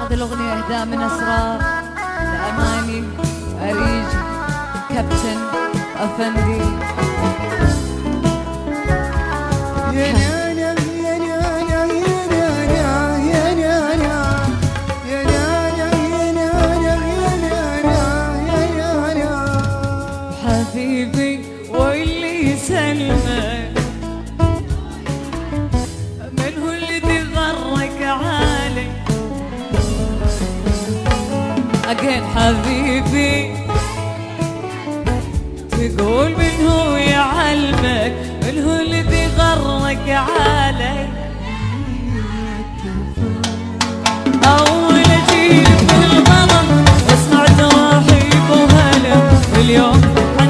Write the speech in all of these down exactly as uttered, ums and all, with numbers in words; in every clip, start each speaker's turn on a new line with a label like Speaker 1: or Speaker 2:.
Speaker 1: هذه الأغنية إهداء من أسرار لأماني أريج كابتن أفندي. حبيبي واللي يسلمك من هو اللي غرك علي أجين حبيبي تقول من هو يعلمك من هو اللي غرك علي أول أجيب بالغلط واسمع تراحيب وهلا اليوم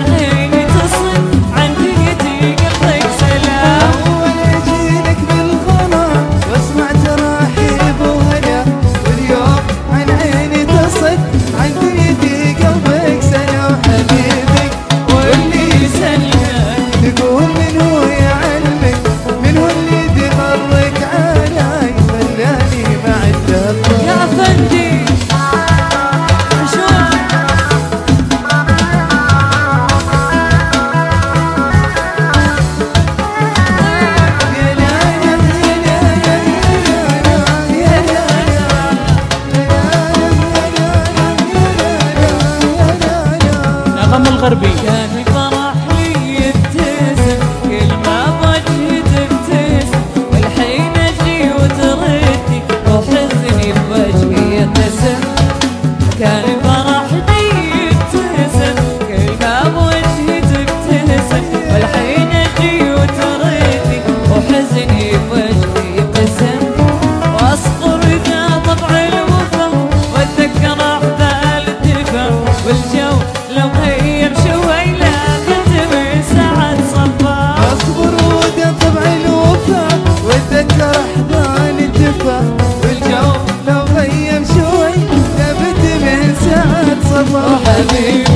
Speaker 2: الغربي.
Speaker 1: كان الفرح لي يبتسم كل ما بوجهي تبتسم والحين اجي وتردي وحزني بوجهي يبتسم. كان الفرح لي يبتسم كل ما بوجهي تبتسم والحين اجي وتردي وحزني بوجهي يبتسم. واصبر اذا طبع الوفا واتذكر احبال الدفا والجو لو غير شوي لا كتب ساعة صفا.
Speaker 3: اصبر وده طبع الوفا واتذكر احضان الدفا والجو لو غير شوي لا بد من ساعة صفا.
Speaker 1: حبيبي